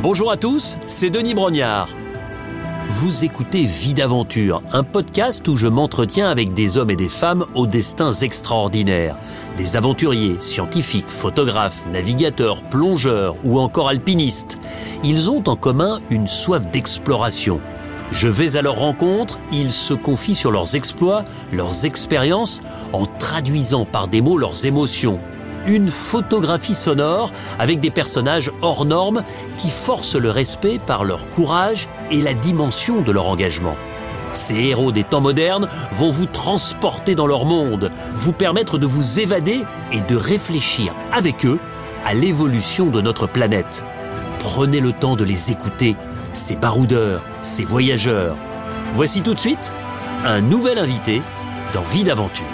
Bonjour à tous, c'est Denis Brognard. Vous écoutez Vie d'aventure, un podcast où je m'entretiens avec des hommes et des femmes aux destins extraordinaires. Des aventuriers, scientifiques, photographes, navigateurs, plongeurs ou encore alpinistes. Ils ont en commun une soif d'exploration. Je vais à leur rencontre, ils se confient sur leurs exploits, leurs expériences, en traduisant par des mots leurs émotions. Une photographie sonore avec des personnages hors normes qui forcent le respect par leur courage et la dimension de leur engagement. Ces héros des temps modernes vont vous transporter dans leur monde, vous permettre de vous évader et de réfléchir avec eux à l'évolution de notre planète. Prenez le temps de les écouter, ces baroudeurs, ces voyageurs. Voici tout de suite un nouvel invité dans Vie d'aventure.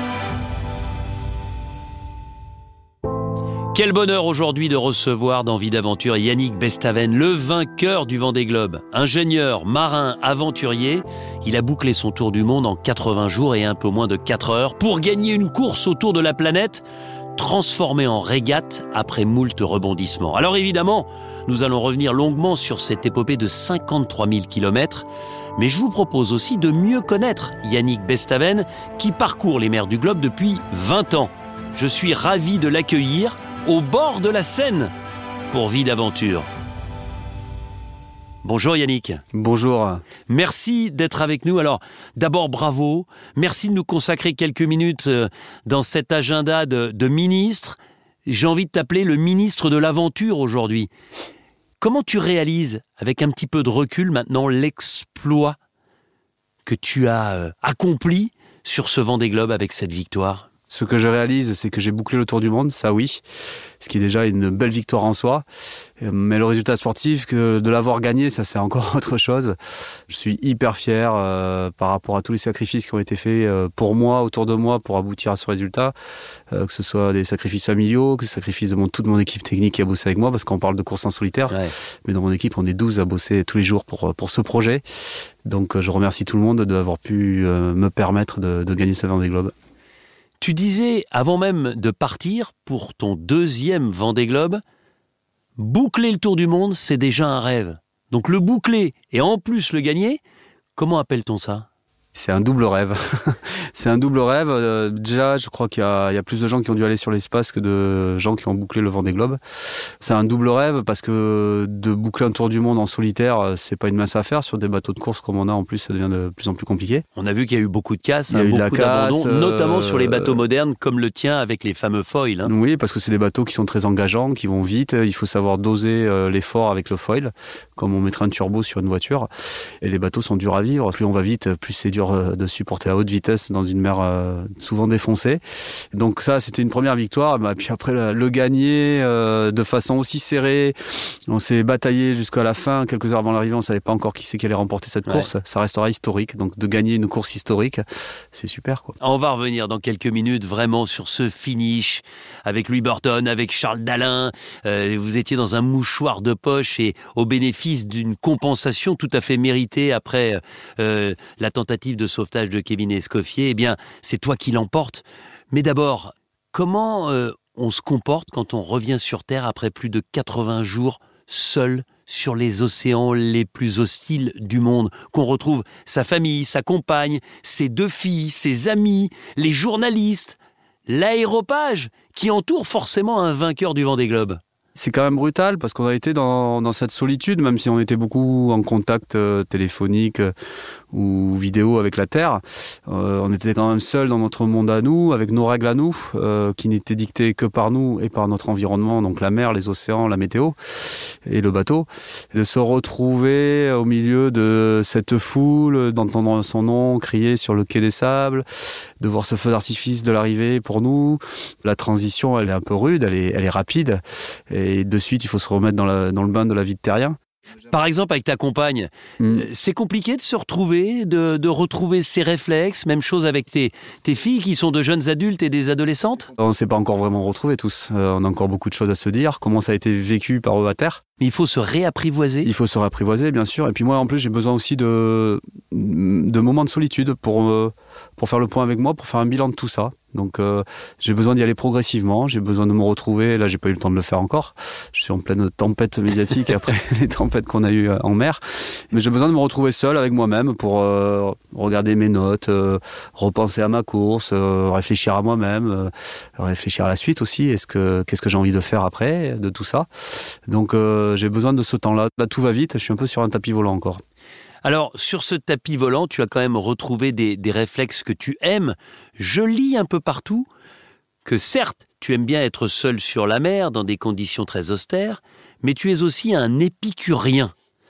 Quel bonheur aujourd'hui de recevoir dans Vie d'aventure Yannick Bestaven, le vainqueur du Vendée Globe. Ingénieur, marin, aventurier, il a bouclé son tour du monde en 80 jours et un peu moins de 4 heures pour gagner une course autour de la planète, transformée en régate après moult rebondissements. Alors évidemment, nous allons revenir longuement sur cette épopée de 53 000 km, mais je vous propose aussi de mieux connaître Yannick Bestaven qui parcourt les mers du globe depuis 20 ans. Je suis ravi de l'accueillir au bord de la Seine pour Vie d'aventure. Bonjour Yannick. Bonjour. Merci d'être avec nous. Alors d'abord bravo, merci de nous consacrer quelques minutes dans cet agenda de ministre. J'ai envie de t'appeler le ministre de l'aventure aujourd'hui. Comment tu réalises, avec un petit peu de recul maintenant, l'exploit que tu as accompli sur ce Vendée Globe avec cette victoire ? Ce que je réalise, c'est que j'ai bouclé le tour du monde, ça oui, ce qui est déjà une belle victoire en soi. Mais le résultat sportif, que de l'avoir gagné, ça c'est encore autre chose. Je suis hyper fier par rapport à tous les sacrifices qui ont été faits pour moi, autour de moi, pour aboutir à ce résultat. Que ce soit des sacrifices familiaux, que des sacrifices de toute mon équipe technique qui a bossé avec moi, parce qu'on parle de course en solitaire. Ouais. Mais dans mon équipe, on est 12 à bosser tous les jours pour ce projet. Donc je remercie tout le monde d'avoir pu me permettre de gagner ce Vendée Globe. Tu disais, avant même de partir pour ton deuxième Vendée Globe, boucler le tour du monde, c'est déjà un rêve. Donc le boucler et en plus le gagner, comment appelle-t-on ça ? C'est un double rêve. C'est un double rêve. Déjà, je crois qu'il y a plus de gens qui ont dû aller sur l'espace que de gens qui ont bouclé le Vendée Globe. C'est un double rêve parce que de boucler un tour du monde en solitaire, c'est pas une mince affaire. Sur des bateaux de course comme on a, en plus, ça devient de plus en plus compliqué. On a vu qu'il y a eu beaucoup de casses, beaucoup d'abandons, notamment sur les bateaux modernes comme le tien avec les fameux foils. Hein. Oui, parce que c'est des bateaux qui sont très engageants, qui vont vite. Il faut savoir doser l'effort avec le foil, comme on mettrait un turbo sur une voiture. Et les bateaux sont durs à vivre. Plus on va vite, plus c'est dur de supporter à haute vitesse dans une mer souvent défoncée. Donc ça, c'était une première victoire. Et puis après, le gagner de façon aussi serrée. On s'est bataillé jusqu'à la fin. Quelques heures avant l'arrivée, on ne savait pas encore qui c'est qui allait remporter cette course. Ça restera historique. Donc de gagner une course historique, c'est super, quoi. On va revenir dans quelques minutes vraiment sur ce finish avec Louis Burton, avec Charles Dalin. Vous étiez dans un mouchoir de poche et au bénéfice d'une compensation tout à fait méritée après la tentative de sauvetage de Kevin Escoffier, eh bien, c'est toi qui l'emportes. Mais d'abord, comment on se comporte quand on revient sur Terre après plus de 80 jours seul sur les océans les plus hostiles du monde, qu'on retrouve sa famille, sa compagne, ses 2 filles, ses amis, les journalistes, l'aéropage qui entoure forcément un vainqueur du Vendée Globe? C'est quand même brutal parce qu'on a été dans cette solitude, même si on était beaucoup en contact téléphonique ou vidéo avec la Terre. On était quand même seuls dans notre monde à nous, avec nos règles à nous, qui n'étaient dictées que par nous et par notre environnement, donc la mer, les océans, la météo et le bateau. Et de se retrouver au milieu de cette foule, d'entendre son nom crier sur le quai des Sables, de voir ce feu d'artifice de l'arrivée pour nous. La transition, elle est un peu rude, elle est rapide. Et de suite, il faut se remettre dans le bain de la vie de terrien. Par exemple, avec ta compagne, c'est compliqué de se retrouver, de retrouver ses réflexes. Même chose avec tes filles qui sont de jeunes adultes et des adolescentes. On ne s'est pas encore vraiment retrouvés tous. On a encore beaucoup de choses à se dire. Comment ça a été vécu par eux à terre. Mais il faut se réapprivoiser. Il faut se réapprivoiser, bien sûr. Et puis moi, en plus, j'ai besoin aussi de moments de solitude pour faire le point avec moi, pour faire un bilan de tout ça. Donc j'ai besoin d'y aller progressivement, j'ai besoin de me retrouver. Là, j'ai pas eu le temps de le faire encore. Je suis en pleine tempête médiatique après les tempêtes qu'on a eues en mer. Mais j'ai besoin de me retrouver seul avec moi-même pour regarder mes notes, repenser à ma course, réfléchir à moi-même, réfléchir à la suite aussi. Qu'est-ce que j'ai envie de faire après de tout ça? Donc j'ai besoin de ce temps-là. Là, tout va vite. Je suis un peu sur un tapis volant encore. Alors, sur ce tapis volant, tu as quand même retrouvé des réflexes que tu aimes. Je lis un peu partout que certes, tu aimes bien être seul sur la mer dans des conditions très austères, mais tu es aussi un épicurien.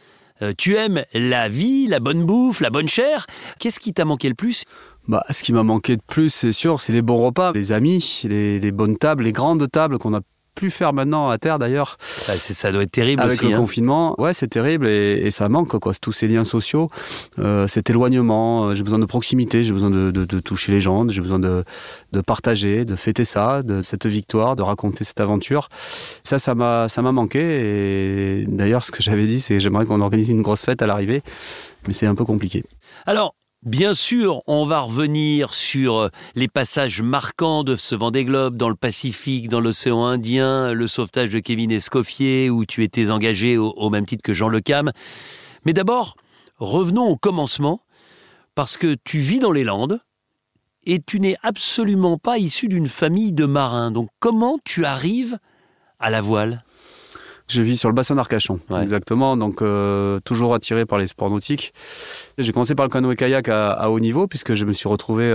Tu aimes la vie, la bonne bouffe, la bonne chair. Qu'est-ce qui t'a manqué le plus ? Ce qui m'a manqué de plus, c'est sûr, c'est les bons repas, les amis, les bonnes tables, les grandes tables qu'on a plus faire maintenant à terre d'ailleurs. Ça doit être terrible avec aussi. Le confinement, ouais, c'est terrible et ça manque quoi. C'est tous ces liens sociaux, cet éloignement. J'ai besoin de proximité, j'ai besoin de toucher les gens, j'ai besoin de partager, de fêter ça, de cette victoire, de raconter cette aventure. Ça m'a manqué. Et d'ailleurs, ce que j'avais dit, c'est que j'aimerais qu'on organise une grosse fête à l'arrivée, mais c'est un peu compliqué. Alors, bien sûr, on va revenir sur les passages marquants de ce Vendée Globe dans le Pacifique, dans l'océan Indien, le sauvetage de Kevin Escoffier, où tu étais engagé au même titre que Jean Le Cam. Mais d'abord, revenons au commencement, parce que tu vis dans les Landes et tu n'es absolument pas issu d'une famille de marins. Donc comment tu arrives à la voile ? Je vis sur le bassin d'Arcachon, ouais. Exactement. Donc, toujours attiré par les sports nautiques. J'ai commencé par le canoë-kayak à haut niveau, puisque je me suis retrouvé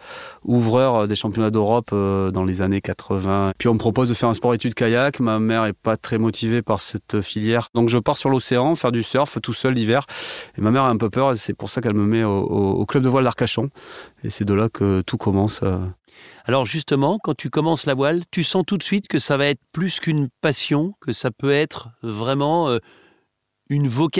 ouvreur des championnats d'Europe dans les années 80. Puis on me propose de faire un sport-études kayak. Ma mère est pas très motivée par cette filière. Donc, je pars sur l'océan, faire du surf tout seul l'hiver. Et ma mère a un peu peur. C'est pour ça qu'elle me met au club de voile d'Arcachon. Et c'est de là que tout commence. Alors justement, quand tu commences la voile, tu sens tout de suite que ça va être plus qu'une passion, que ça peut être vraiment une vocation ?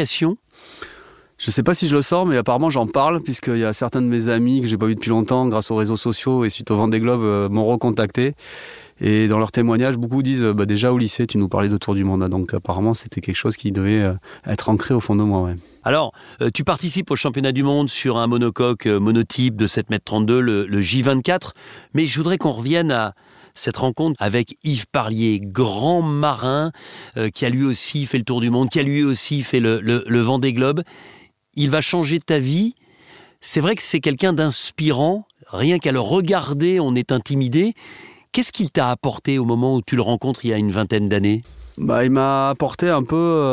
Je ne sais pas si je le sens, mais apparemment j'en parle, puisqu'il y a certains de mes amis que je n'ai pas vus depuis longtemps, grâce aux réseaux sociaux et suite au Vendée Globe, m'ont recontacté. Et dans leurs témoignages, beaucoup disent déjà au lycée, tu nous parlais de Tour du Monde. Donc apparemment, c'était quelque chose qui devait être ancré au fond de moi. Ouais. Alors, tu participes au championnat du monde sur un monocoque monotype de 7,32 m, le J24. Mais je voudrais qu'on revienne à cette rencontre avec Yves Parlier, grand marin, qui a lui aussi fait le Tour du monde, qui a lui aussi fait le Vendée Globe. Il va changer ta vie. C'est vrai que c'est quelqu'un d'inspirant. Rien qu'à le regarder, on est intimidé. Qu'est-ce qu'il t'a apporté au moment où tu le rencontres il y a une vingtaine d'années ? Il m'a apporté un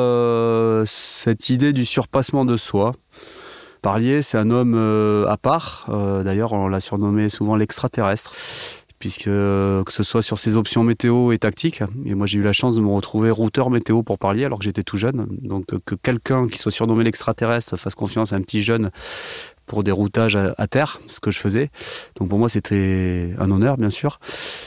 peu cette idée du surpassement de soi. Parlier, c'est un homme à part. D'ailleurs, on l'a surnommé souvent l'extraterrestre, puisque que ce soit sur ses options météo et tactiques. Et moi, j'ai eu la chance de me retrouver routeur météo pour Parlier, alors que j'étais tout jeune. Donc, que quelqu'un qui soit surnommé l'extraterrestre fasse confiance à un petit jeune pour des routages à terre, ce que je faisais. Donc, pour moi, c'était un honneur, bien sûr.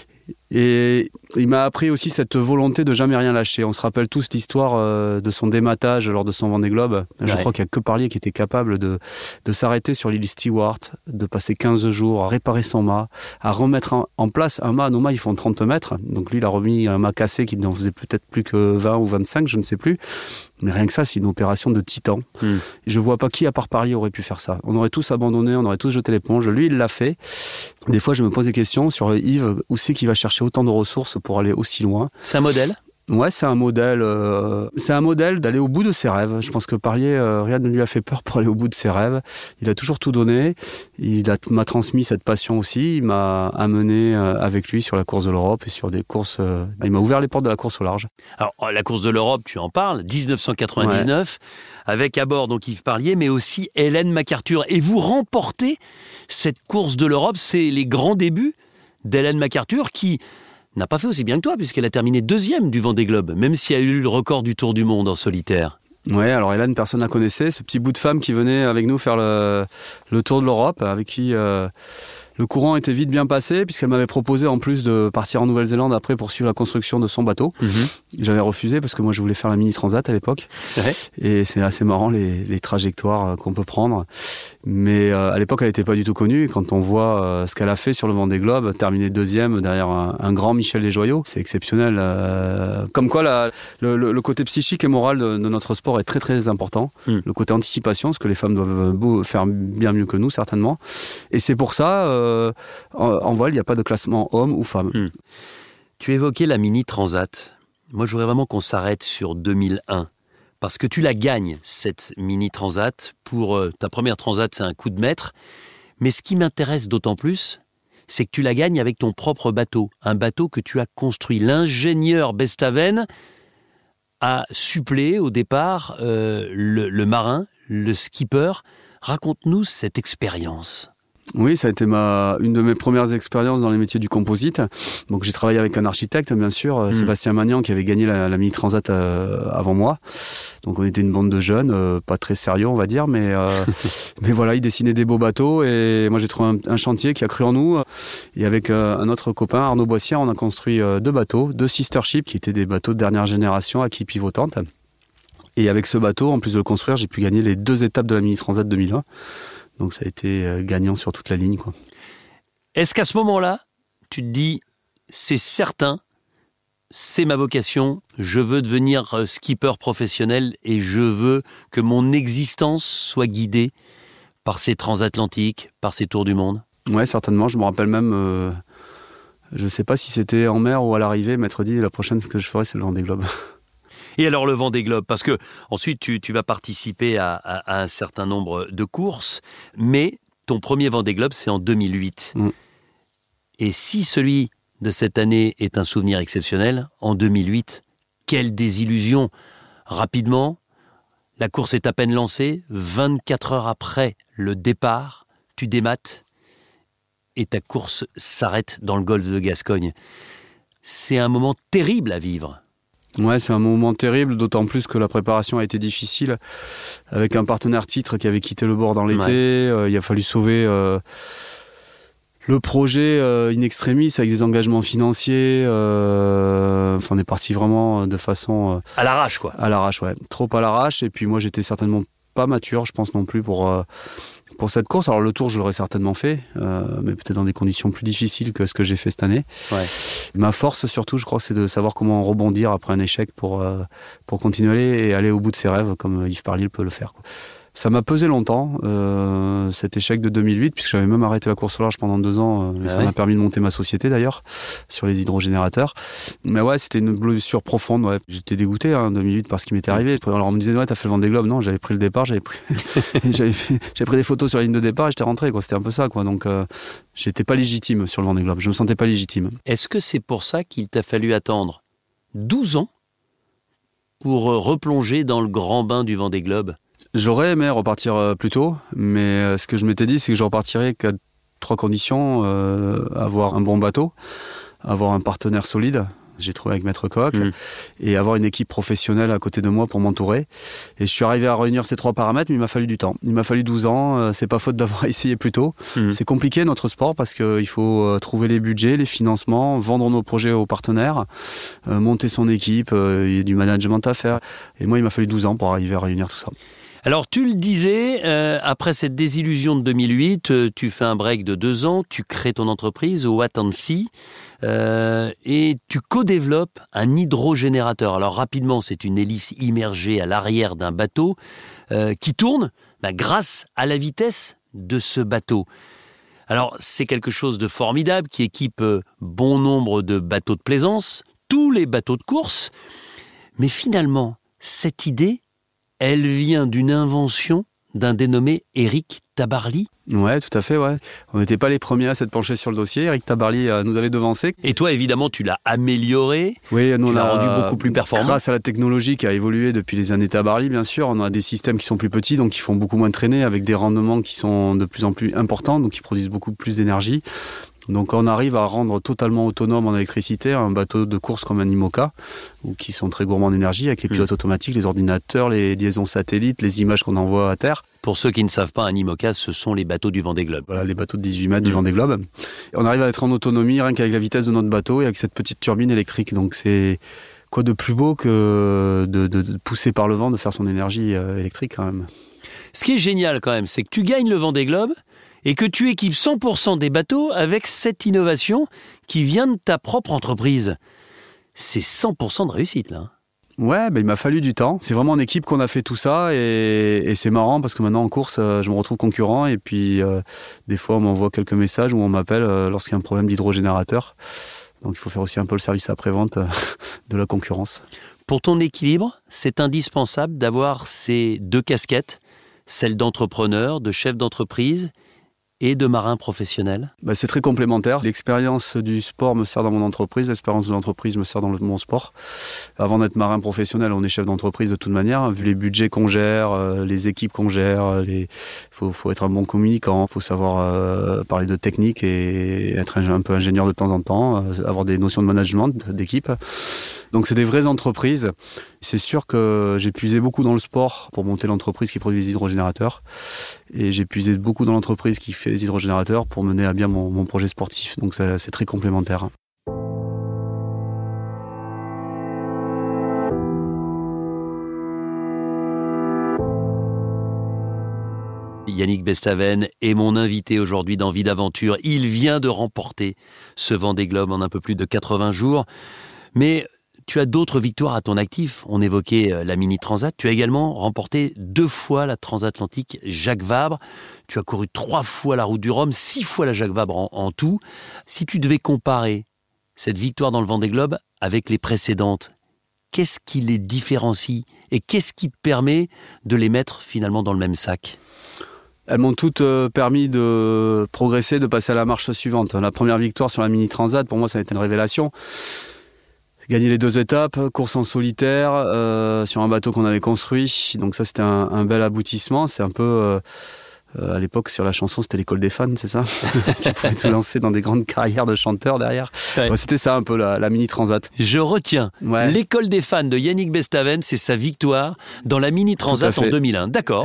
Et il m'a appris aussi cette volonté de jamais rien lâcher. On se rappelle tous l'histoire de son dématage lors de son Vendée Globe. Je crois qu'il n'y a que Parlier qui était capable de s'arrêter sur l'île Stewart, de passer 15 jours à réparer son mât, à remettre en place un mât. Nos mâts, ils font 30 mètres. Donc lui, il a remis un mât cassé qui n'en faisait peut-être plus que 20 ou 25, je ne sais plus. Mais rien que ça, c'est une opération de titan. Et je ne vois pas qui, à part Parlier, aurait pu faire ça. On aurait tous abandonné, on aurait tous jeté l'éponge. Lui, il l'a fait. Des fois, je me pose des questions sur Yves. Où c'est qu'il va chercher autant de ressources pour aller aussi loin ? C'est un modèle ? Ouais, c'est un modèle. C'est un modèle d'aller au bout de ses rêves. Je pense que Parlier, rien ne lui a fait peur pour aller au bout de ses rêves. Il a toujours tout donné. M'a transmis cette passion aussi. Il m'a amené avec lui sur la course de l'Europe et sur des courses. Il m'a ouvert les portes de la course au large. Alors, la course de l'Europe, tu en parles, 1999, avec à bord donc Yves Parlier, mais aussi Hélène MacArthur. Et vous remportez cette course de l'Europe. C'est les grands débuts d'Hélène MacArthur qui n'a pas fait aussi bien que toi, puisqu'elle a terminé 2e du Vendée Globe, même si elle a eu le record du Tour du Monde en solitaire. Ouais, alors Hélène, personne ne la connaissait. Ce petit bout de femme qui venait avec nous faire le Tour de l'Europe, avec qui le courant était vite bien passé, puisqu'elle m'avait proposé en plus de partir en Nouvelle-Zélande après pour suivre la construction de son bateau. J'avais refusé parce que moi je voulais faire la Mini Transat à l'époque. Ouais. Et c'est assez marrant les trajectoires qu'on peut prendre. Mais à l'époque elle n'était pas du tout connue. Et quand on voit ce qu'elle a fait sur le Vendée Globe, terminer 2e derrière un grand Michel Desjoyaux, c'est exceptionnel. Comme quoi le côté psychique et moral de notre sport est très très important. Le côté anticipation, ce que les femmes doivent faire bien mieux que nous certainement. Et c'est pour ça en voile, il n'y a pas de classement homme ou femme. Tu évoquais la Mini Transat. Moi, je voudrais vraiment qu'on s'arrête sur 2001. Parce que tu la gagnes, cette Mini Transat. Pour ta première Transat, c'est un coup de maître. Mais ce qui m'intéresse d'autant plus, c'est que tu la gagnes avec ton propre bateau. Un bateau que tu as construit. L'ingénieur Bestaven a suppléé au départ le marin, le skipper. Raconte-nous cette expérience. Oui, ça a été une de mes premières expériences dans les métiers du composite. Donc j'ai travaillé avec un architecte, bien sûr, Sébastien Magnan, qui avait gagné la Mini Transat avant moi. Donc on était une bande de jeunes, pas très sérieux, on va dire, mais voilà, il dessinait des beaux bateaux et moi j'ai trouvé un chantier qui a cru en nous. Et avec un autre copain, Arnaud Boissière, on a construit 2 bateaux, 2 sister ships qui étaient des bateaux de dernière génération à quille pivotante. Et avec ce bateau, en plus de le construire, j'ai pu gagner les 2 étapes de la Mini Transat 2001. Donc ça a été gagnant sur toute la ligne, quoi. Est-ce qu'à ce moment-là, tu te dis, c'est certain, c'est ma vocation, je veux devenir skipper professionnel et je veux que mon existence soit guidée par ces transatlantiques, par ces tours du monde? Ouais, certainement. Je me rappelle même, je ne sais pas si c'était en mer ou à l'arrivée, m'être dit, la prochaine que je ferai, c'est le Vendée Globe. Et alors le Vendée Globe, parce que ensuite tu vas participer à un certain nombre de courses, mais ton premier Vendée Globe, c'est en 2008. Et si celui de cette année est un souvenir exceptionnel, en 2008, quelle désillusion! Rapidement, la course est à peine lancée, 24 heures après le départ, tu démates et ta course s'arrête dans le golfe de Gascogne. C'est un moment terrible à vivre. Ouais, c'est un moment terrible, d'autant plus que la préparation a été difficile avec un partenaire titre qui avait quitté le bord dans l'été. Il a fallu sauver le projet in extremis avec des engagements financiers. On est parti vraiment de façon... à l'arrache, quoi. À l'arrache, ouais. Trop à l'arrache. Et puis moi, j'étais certainement pas mature, je pense non plus, pour cette course. Alors le tour, je l'aurais certainement fait, mais peut-être dans des conditions plus difficiles que ce que j'ai fait cette année. Ouais. Ma force, surtout, je crois, c'est de savoir comment rebondir après un échec pour continuer et aller au bout de ses rêves, comme Yves Parlier peut le faire, quoi. Ça m'a pesé longtemps, cet échec de 2008, puisque j'avais même arrêté la course au large pendant 2 ans. Ça m'a permis de monter ma société, d'ailleurs, sur les hydrogénérateurs. Mais ouais, c'était une blessure profonde. Ouais. J'étais dégoûté en 2008 par ce qui m'était arrivé. Alors on me disait, ouais, t'as fait le Vendée Globe. Non, j'avais pris le départ, j'avais pris des photos sur la ligne de départ et j'étais rentré, quoi. C'était un peu ça, quoi. Donc, j'étais pas légitime sur le Vendée Globe. Je me sentais pas légitime. Est-ce que c'est pour ça qu'il t'a fallu attendre 12 ans pour replonger dans le grand bain du Vendée Globe? J'aurais aimé repartir plus tôt, mais ce que je m'étais dit, c'est que je repartirais qu'à 3 conditions. Avoir un bon bateau, avoir un partenaire solide, j'ai trouvé avec Maître Coq, et avoir une équipe professionnelle à côté de moi pour m'entourer. Et je suis arrivé à réunir ces 3 paramètres, mais il m'a fallu du temps. Il m'a fallu 12 ans, c'est pas faute d'avoir essayé plus tôt. C'est compliqué notre sport parce qu'il faut trouver les budgets, les financements, vendre nos projets aux partenaires, monter son équipe, il y a du management à faire. Et moi, il m'a fallu 12 ans pour arriver à réunir tout ça. Alors, tu le disais, après cette désillusion de 2008, tu fais un break de 2 ans, tu crées ton entreprise, Watt&Sea, et tu co-développes un hydrogénérateur. Alors, rapidement, c'est une hélice immergée à l'arrière d'un bateau qui tourne grâce à la vitesse de ce bateau. Alors, c'est quelque chose de formidable qui équipe bon nombre de bateaux de plaisance, tous les bateaux de course. Mais finalement, cette idée, elle vient d'une invention d'un dénommé Éric Tabarly. Ouais, tout à fait, ouais. On n'était pas les premiers à s'être penchés sur le dossier. Éric Tabarly nous avait devancé. Et toi, évidemment, tu l'as amélioré. Oui, nous, tu l'as rendu beaucoup plus performant. Grâce à la technologie qui a évolué depuis les années Tabarly, bien sûr, on a des systèmes qui sont plus petits, donc qui font beaucoup moins traîner, avec des rendements qui sont de plus en plus importants, donc qui produisent beaucoup plus d'énergie. Donc on arrive à rendre totalement autonome en électricité un bateau de course comme un IMOCA, ou qui sont très gourmands en énergie, avec les pilotes automatiques, les ordinateurs, les liaisons satellites, les images qu'on envoie à terre. Pour ceux qui ne savent pas, un IMOCA, ce sont les bateaux du Vendée Globe. Voilà, les bateaux de 18 mètres du Vendée Globe. Et on arrive à être en autonomie rien qu'avec la vitesse de notre bateau et avec cette petite turbine électrique. Donc c'est quoi de plus beau que de pousser par le vent, de faire son énergie électrique quand même. Ce qui est génial quand même, c'est que tu gagnes le Vendée Globe et que tu équipes 100% des bateaux avec cette innovation qui vient de ta propre entreprise. C'est 100% de réussite, là. Ouais, il m'a fallu du temps. C'est vraiment en équipe qu'on a fait tout ça et c'est marrant parce que maintenant en course, je me retrouve concurrent et puis des fois on m'envoie quelques messages ou on m'appelle lorsqu'il y a un problème d'hydrogénérateur. Donc il faut faire aussi un peu le service après-vente de la concurrence. Pour ton équilibre, c'est indispensable d'avoir ces deux casquettes, celle d'entrepreneur, de chef d'entreprise et de marin professionnel. C'est très complémentaire. L'expérience du sport me sert dans mon entreprise, l'expérience de l'entreprise me sert dans mon sport. Avant d'être marin professionnel, on est chef d'entreprise de toute manière. Vu les budgets qu'on gère, les équipes qu'on gère, faut être un bon communicant, faut savoir parler de technique et être un peu ingénieur de temps en temps, avoir des notions de management d'équipe. Donc c'est des vraies entreprises. C'est sûr que j'ai puisé beaucoup dans le sport pour monter l'entreprise qui produit les hydrogénérateurs. Et j'ai puisé beaucoup dans l'entreprise qui fait les hydrogénérateurs pour mener à bien mon projet sportif. Donc c'est très complémentaire. Yannick Bestaven est mon invité aujourd'hui dans Vie d'aventure. Il vient de remporter ce Vendée Globe en un peu plus de 80 jours. Mais tu as d'autres victoires à ton actif. On évoquait la Mini Transat. Tu as également remporté 2 fois la transatlantique Jacques Vabre. Tu as couru 3 fois la route du Rhum, 6 fois la Jacques Vabre en tout. Si tu devais comparer cette victoire dans le Vendée Globe avec les précédentes, qu'est-ce qui les différencie et qu'est-ce qui te permet de les mettre finalement dans le même sac ? Elles m'ont toutes permis de progresser, de passer à la marche suivante. La première victoire sur la Mini Transat, pour moi, ça a été une révélation. Gagner les 2 étapes, course en solitaire, sur un bateau qu'on avait construit. Donc ça, c'était un bel aboutissement. C'est un peu... à l'époque, sur la chanson, c'était l'école des fans, c'est ça qui pouvait tout lancer dans des grandes carrières de chanteurs derrière. Ouais. C'était ça un peu la Mini Transat. Je retiens. Ouais. L'école des fans de Yannick Bestaven, c'est sa victoire dans la Mini Transat en 2001. D'accord.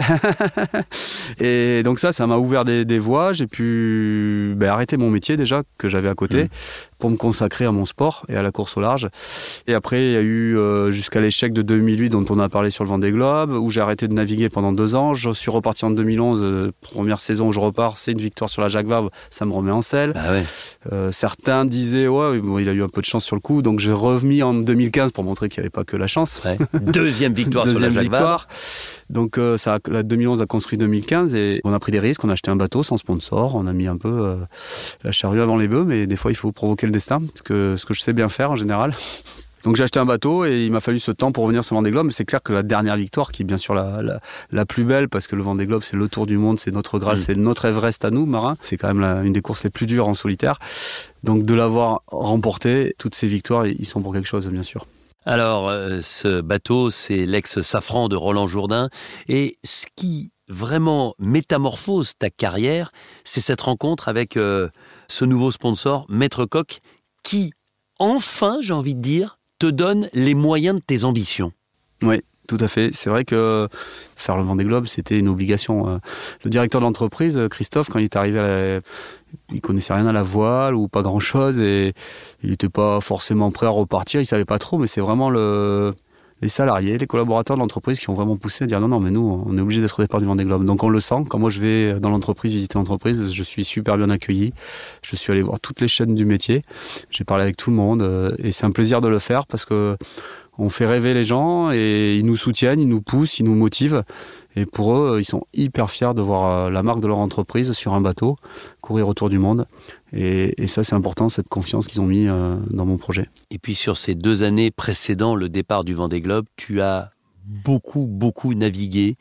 Et donc ça m'a ouvert des voies. J'ai pu arrêter mon métier déjà, que j'avais à côté, pour me consacrer à mon sport et à la course au large. Et après, il y a eu jusqu'à l'échec de 2008 dont on a parlé sur le Vendée Globe, où j'ai arrêté de naviguer pendant 2 ans. Je suis reparti en 2011, première saison où je repars, c'est une victoire sur la Jacques Vabre, ça me remet en selle. Ah ouais. Certains disaient, il a eu un peu de chance sur le coup, donc j'ai remis en 2015 pour montrer qu'il n'y avait pas que la chance. Ouais. Deuxième victoire sur la Jacques Vabre. Donc la 2011 a construit 2015 et on a pris des risques, on a acheté un bateau sans sponsor, on a mis un peu la charrue avant les bœufs, mais des fois il faut provoquer le destin, ce que je sais bien faire en général. Donc j'ai acheté un bateau et il m'a fallu ce temps pour revenir sur le Vendée Globe. Mais c'est clair que la dernière victoire, qui est bien sûr la plus belle, parce que le Vendée Globe c'est le tour du monde, c'est notre Graal, c'est notre Everest à nous, marins. C'est quand même une des courses les plus dures en solitaire. Donc de l'avoir remporté, toutes ces victoires, ils sont pour quelque chose, bien sûr. Alors, ce bateau, c'est l'ex-Safran de Roland Jourdain. Et ce qui vraiment métamorphose ta carrière, c'est cette rencontre avec ce nouveau sponsor, Maître Coq, qui, enfin, j'ai envie de dire, te donne les moyens de tes ambitions. Oui, tout à fait. C'est vrai que faire le Vendée Globe, c'était une obligation. Le directeur de l'entreprise, Christophe, quand il est arrivé il connaissait rien à la voile ou pas grand-chose et il n'était pas forcément prêt à repartir. Il savait pas trop, mais c'est vraiment les salariés, les collaborateurs de l'entreprise qui ont vraiment poussé à dire non, mais nous, on est obligé d'être au départ du Vendée Globe. Donc on le sent. Quand moi je vais dans l'entreprise, visiter l'entreprise, je suis super bien accueilli. Je suis allé voir toutes les chaînes du métier. J'ai parlé avec tout le monde et c'est un plaisir de le faire parce que on fait rêver les gens et ils nous soutiennent, ils nous poussent, ils nous motivent. Et pour eux, ils sont hyper fiers de voir la marque de leur entreprise sur un bateau, courir autour du monde. Et ça, c'est important, cette confiance qu'ils ont mis dans mon projet. Et puis sur ces 2 années précédant le départ du Vendée Globe, tu as beaucoup navigué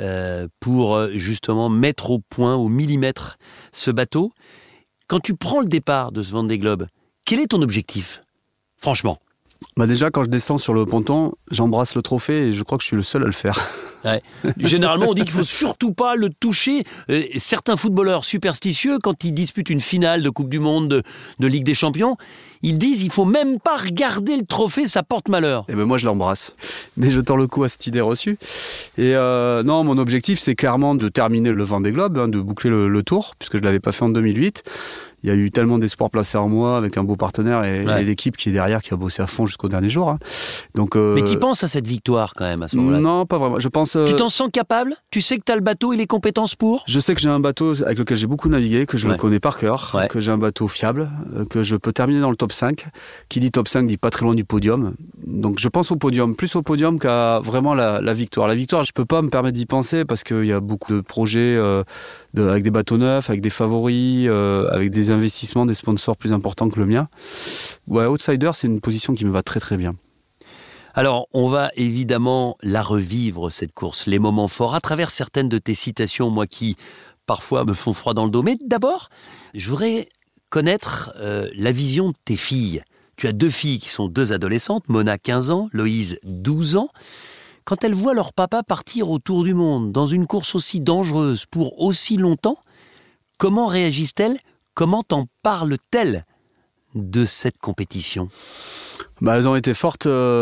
pour justement mettre au point, au millimètre, ce bateau. Quand tu prends le départ de ce Vendée Globe, quel est ton objectif ? Franchement. Déjà, quand je descends sur le ponton, j'embrasse le trophée et je crois que je suis le seul à le faire. Ouais. Généralement, on dit qu'il ne faut surtout pas le toucher. Certains footballeurs superstitieux, quand ils disputent une finale de Coupe du Monde, de Ligue des Champions, ils disent qu'il ne faut même pas regarder le trophée, ça porte malheur. Et moi, je l'embrasse. Mais je tords le cou à cette idée reçue. Et non, mon objectif, c'est clairement de terminer le Vendée Globe, de boucler le tour, puisque je ne l'avais pas fait en 2008. il y a eu tellement d'espoir placé en moi avec un beau partenaire et l'équipe qui est derrière, qui a bossé à fond jusqu'au dernier jour. Hein. Donc, mais tu penses à cette victoire quand même à ce moment-là? Non, pas vraiment. Je pense. Tu t'en sens capable? Tu sais que tu as le bateau et les compétences pour? Je sais que j'ai un bateau avec lequel j'ai beaucoup navigué, que je le connais par cœur, que j'ai un bateau fiable, que je peux terminer dans le top 5. Qui dit top 5 dit pas très loin du podium. Donc je pense au podium, plus au podium qu'à vraiment la victoire. La victoire, je peux pas me permettre d'y penser parce qu'il y a beaucoup de projets avec des bateaux neufs, avec des favoris, avec des investissements, des sponsors plus importants que le mien. Ouais, outsider, c'est une position qui me va très très bien. Alors, on va évidemment la revivre, cette course, les moments forts, à travers certaines de tes citations, moi qui, parfois, me font froid dans le dos. Mais d'abord, je voudrais connaître la vision de tes filles. Tu as 2 filles qui sont 2 adolescentes, Mona 15 ans, Loïse 12 ans. Quand elles voient leur papa partir autour du monde, dans une course aussi dangereuse, pour aussi longtemps, comment réagissent-elles? Comment t'en parlent-elles de cette compétition? Elles ont été fortes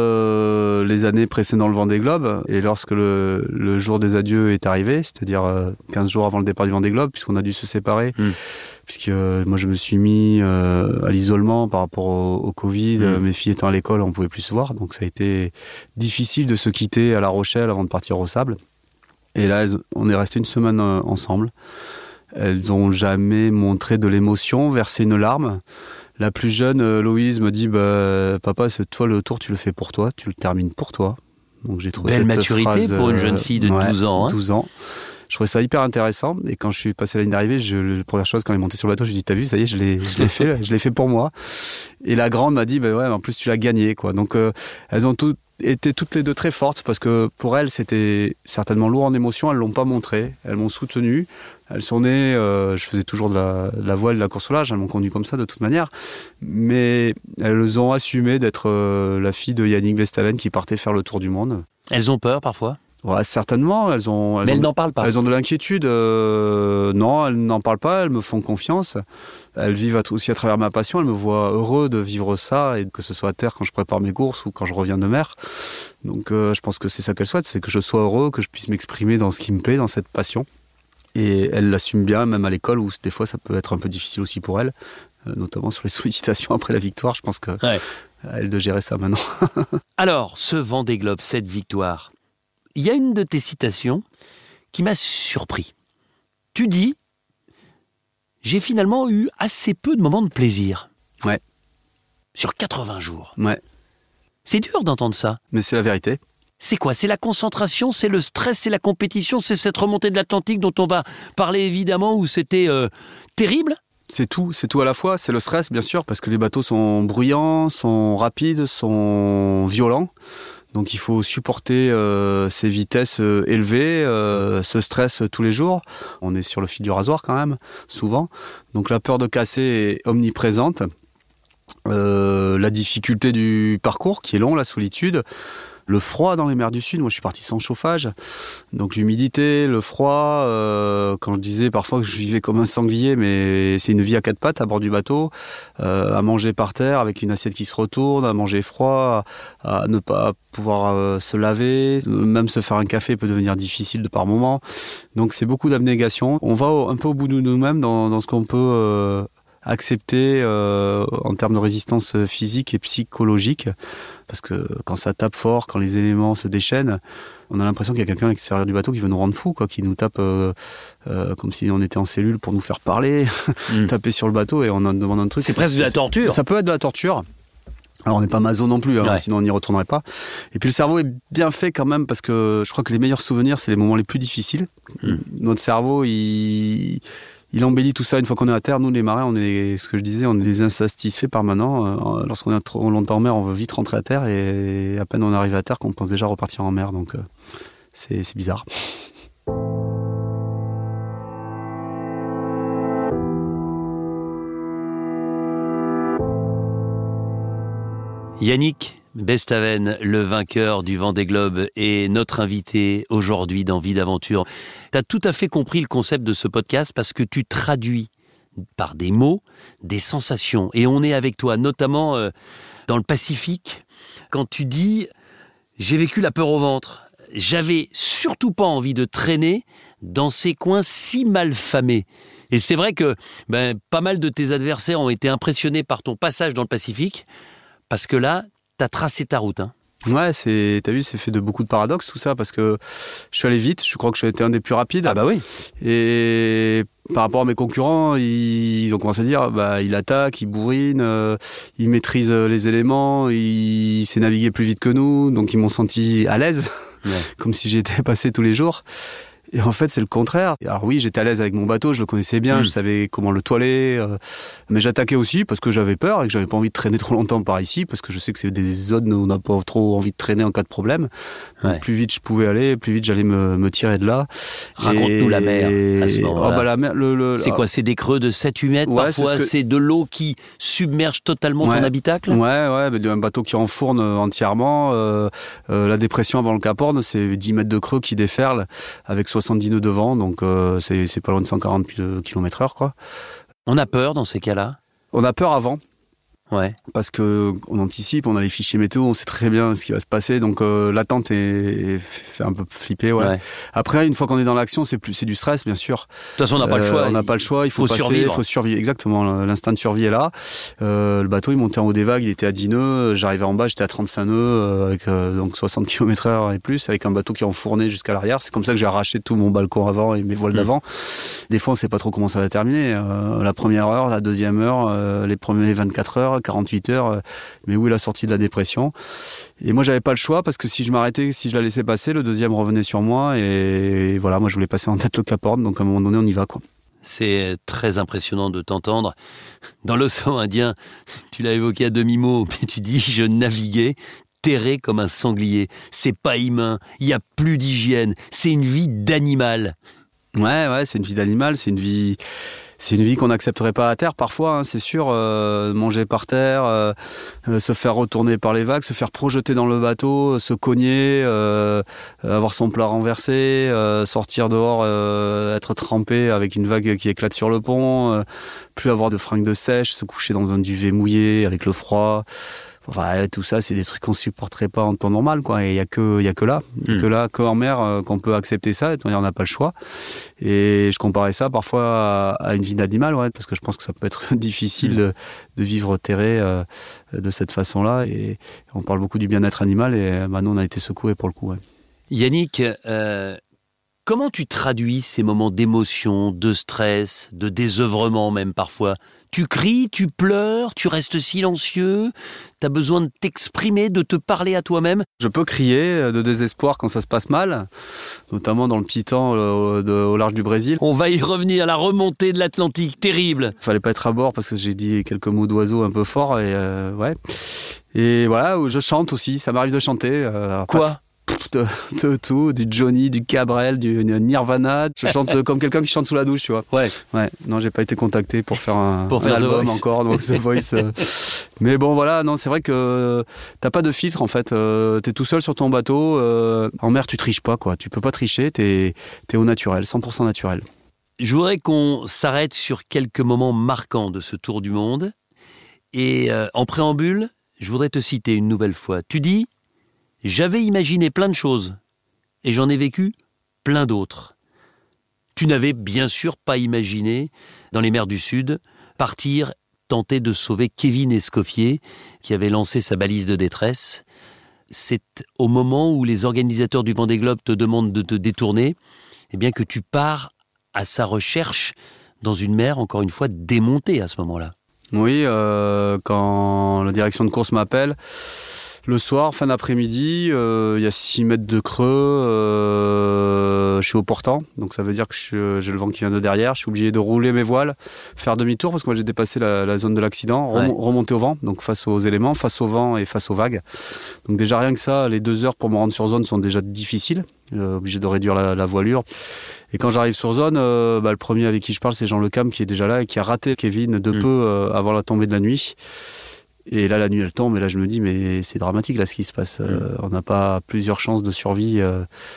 les années précédant le Vendée Globe. Et lorsque le jour des adieux est arrivé, c'est-à-dire 15 jours avant le départ du Vendée Globe, puisqu'on a dû se séparer, puisque moi je me suis mis à l'isolement par rapport au Covid, mes filles étant à l'école, on ne pouvait plus se voir. Donc ça a été difficile de se quitter à La Rochelle avant de partir au Sable. Et là, on est resté une semaine ensemble. Elles n'ont jamais montré de l'émotion, versé une larme. La plus jeune, Loïse, me dit papa, toi, le tour, tu le fais pour toi, tu le termines pour toi. Donc j'ai trouvé belle cette maturité phrase, pour une jeune fille de 12 ans. Hein. 12 ans. Je trouvais ça hyper intéressant. Et quand je suis passé la ligne d'arrivée, la première chose, quand elle est montée sur le bateau, je lui ai dit, t'as vu, ça y est, je l'ai fait pour moi. Et la grande m'a dit, en plus, tu l'as gagné, quoi. Donc, elles ont été toutes les deux très fortes parce que pour elles, c'était certainement lourd en émotion. Elles l'ont pas montré. Elles m'ont soutenu. Elles sont nées, je faisais toujours de la voile, de la course au large. Elles m'ont conduit comme ça de toute manière. Mais elles ont assumé d'être la fille de Yannick Bestaven qui partait faire le tour du monde. Elles ont peur parfois? Ouais, certainement. Mais elles n'en parlent pas. Elles ont de l'inquiétude. Non, elles n'en parlent pas. Elles me font confiance. Elles vivent aussi à travers ma passion. Elles me voient heureux de vivre ça, et que ce soit à terre quand je prépare mes courses ou quand je reviens de mer. Donc, je pense que c'est ça qu'elles souhaitent, c'est que je sois heureux, que je puisse m'exprimer dans ce qui me plaît, dans cette passion. Et elles l'assument bien, même à l'école, où des fois ça peut être un peu difficile aussi pour elles, notamment sur les sollicitations après la victoire. Je pense qu'elles de gérer ça maintenant. Alors, ce Vendée Globe, cette victoire, il y a une de tes citations qui m'a surpris. Tu dis « J'ai finalement eu assez peu de moments de plaisir. » Ouais. Sur 80 jours. Ouais. C'est dur d'entendre ça. Mais c'est la vérité. C'est quoi? C'est la concentration, c'est le stress, c'est la compétition, c'est cette remontée de l'Atlantique dont on va parler évidemment, où c'était terrible? C'est tout à la fois. C'est le stress, bien sûr, parce que les bateaux sont bruyants, sont rapides, sont violents. Donc il faut supporter ces vitesses élevées, ce stress tous les jours. On est sur le fil du rasoir quand même, souvent. Donc la peur de casser est omniprésente. La difficulté du parcours qui est long, la solitude. Le froid dans les mers du Sud, moi je suis parti sans chauffage, donc l'humidité, le froid, quand je disais parfois que je vivais comme un sanglier, mais c'est une vie à 4 pattes à bord du bateau, à manger par terre avec une assiette qui se retourne, à manger froid, à ne pas pouvoir se laver, même se faire un café peut devenir difficile de par moments, donc c'est beaucoup d'abnégation. On va un peu au bout de nous-mêmes dans ce qu'on peut accepter en termes de résistance physique et psychologique. Parce que quand ça tape fort, quand les éléments se déchaînent, on a l'impression qu'il y a quelqu'un à l'extérieur du bateau qui veut nous rendre fous, quoi, qui nous tape comme si on était en cellule pour nous faire parler, taper sur le bateau et on en demande un truc. C'est presque de la torture. Ça peut être de la torture. Alors on n'est pas maso non plus, sinon on n'y retournerait pas. Et puis le cerveau est bien fait quand même, parce que je crois que les meilleurs souvenirs, c'est les moments les plus difficiles. Notre cerveau, il embellit tout ça une fois qu'on est à terre. Nous, les marins, ce que je disais, on est des insatisfaits permanents. Lorsqu'on est trop longtemps en mer, on veut vite rentrer à terre, et à peine on arrive à terre qu'on pense déjà repartir en mer. Donc c'est bizarre. Yannick Bestaven, le vainqueur du Vendée Globe, est notre invité aujourd'hui dans Vie d'aventure. Tu as tout à fait compris le concept de ce podcast, parce que tu traduis par des mots des sensations. Et on est avec toi, notamment dans le Pacifique, quand tu dis « j'ai vécu la peur au ventre ». j'avais surtout pas envie de traîner dans ces coins si mal famés. Et c'est vrai que pas mal de tes adversaires ont été impressionnés par ton passage dans le Pacifique, parce que là, t'as tracé ta route. Hein. Ouais, t'as vu, c'est fait de beaucoup de paradoxes tout ça, parce que je suis allé vite, je crois que j'ai été un des plus rapides. Ah bah oui. Et par rapport à mes concurrents, ils ont commencé à dire, il attaque, il bourrine, il maîtrise les éléments, il sait naviguer plus vite que nous, donc ils m'ont senti à l'aise, comme si j'étais passé tous les jours. Et en fait, c'est le contraire. Alors oui, j'étais à l'aise avec mon bateau, je le connaissais bien, je savais comment le toiler. Mais j'attaquais aussi parce que j'avais peur et que j'avais pas envie de traîner trop longtemps par ici, parce que je sais que c'est des zones où on n'a pas trop envie de traîner en cas de problème. Donc, plus vite je pouvais aller, plus vite j'allais me tirer de là. Raconte-nous la mer à ce moment-là. La mer, c'est quoi? C'est des creux de 7-8 mètres parfois? C'est de l'eau qui submerge totalement ton habitacle? Ouais, mais un bateau qui enfourne entièrement. La dépression avant le Cap Horn, c'est 10 mètres de creux qui déferlent avec 70 nœuds de vent, donc c'est pas loin de 140 km/h, quoi. On a peur dans ces cas-là? On a peur avant. Ouais. Parce qu'on anticipe, on a les fichiers météo, on sait très bien ce qui va se passer, donc l'attente fait un peu flipper. Ouais. Après, une fois qu'on est dans l'action, c'est du stress, bien sûr. De toute façon, on n'a pas le choix. On n'a pas le choix, il faut survivre. Il faut survivre, exactement. L'instinct de survie est là. Le bateau, il montait en haut des vagues, il était à 10 nœuds. J'arrivais en bas, j'étais à 35 nœuds, avec donc 60 km/h et plus, avec un bateau qui enfournait jusqu'à l'arrière. C'est comme ça que j'ai arraché tout mon balcon avant et mes voiles d'avant. Des fois, on ne sait pas trop comment ça va terminer. La première heure, la deuxième heure, les premiers 24 heures, 48 heures, mais où est la sortie de la dépression? Et moi, j'avais pas le choix, parce que si je m'arrêtais, si je la laissais passer, le deuxième revenait sur moi, et voilà, moi je voulais passer en tête le Cap Horn, donc à un moment donné, on y va, quoi. C'est très impressionnant de t'entendre. Dans l'océan Indien, tu l'as évoqué à demi-mot, mais tu dis « je naviguais ». Terré comme un sanglier. C'est pas humain, il n'y a plus d'hygiène, c'est une vie d'animal. Ouais, c'est une vie d'animal, c'est une vie qu'on n'accepterait pas à terre parfois, hein, c'est sûr. Manger par terre, se faire retourner par les vagues, se faire projeter dans le bateau, se cogner, avoir son plat renversé, sortir dehors, être trempé avec une vague qui éclate sur le pont, plus avoir de fringues de sèche, se coucher dans un duvet mouillé avec le froid. Enfin, tout ça, c'est des trucs qu'on supporterait pas en temps normal, quoi. Et il y a que là, qu'en mer, qu'on peut accepter ça. Et on n'a pas le choix. Et je comparais ça parfois à une vie d'animal, ouais, parce que je pense que ça peut être difficile de vivre terré de cette façon-là. Et on parle beaucoup du bien-être animal, et nous, on a été secoués pour le coup. Ouais. Yannick, comment tu traduis ces moments d'émotion, de stress, de désœuvrement même parfois? Tu cries, tu pleures, tu restes silencieux, tu as besoin de t'exprimer, de te parler à toi-même? Je peux crier de désespoir quand ça se passe mal, notamment dans le petit temps au large du Brésil. On va y revenir, la remontée de l'Atlantique, terrible. Fallait pas être à bord parce que j'ai dit quelques mots d'oiseau un peu forts, et ouais. Et voilà, je chante aussi, ça m'arrive de chanter. Quoi? De tout, du Johnny, du Cabrel, du Nirvana. Je chante comme quelqu'un qui chante sous la douche, tu vois. Ouais. Non, j'ai pas été contacté pour faire un album encore, donc The Voice. Mais bon, voilà, non, c'est vrai que t'as pas de filtre, en fait. T'es tout seul sur ton bateau. En mer, tu triches pas, quoi. Tu peux pas tricher, t'es au naturel, 100% naturel. Je voudrais qu'on s'arrête sur quelques moments marquants de ce tour du monde. Et en préambule, je voudrais te citer une nouvelle fois. Tu dis: j'avais imaginé plein de choses, et j'en ai vécu plein d'autres. Tu n'avais bien sûr pas imaginé, dans les mers du Sud, partir tenter de sauver Kevin Escoffier, qui avait lancé sa balise de détresse. C'est au moment où les organisateurs du Vendée Globe te demandent de te détourner, eh bien que tu pars à sa recherche dans une mer, encore une fois, démontée à ce moment-là. Oui, quand la direction de course m'appelle, le soir, fin d'après-midi, il y a 6 mètres de creux, je suis au portant, donc ça veut dire que j'ai le vent qui vient de derrière, je suis obligé de rouler mes voiles, faire demi-tour, parce que moi j'ai dépassé la zone de l'accident, remonter au vent, donc face aux éléments, face au vent et face aux vagues. Donc déjà rien que ça, les 2 heures pour me rendre sur zone sont déjà difficiles, obligé de réduire la voilure. Et quand j'arrive sur zone, le premier avec qui je parle, c'est Jean Lecam qui est déjà là et qui a raté Kevin de peu avant la tombée de la nuit. Et là, la nuit, elle tombe, et là, je me dis, mais c'est dramatique, là, ce qui se passe. On n'a pas plusieurs chances de survie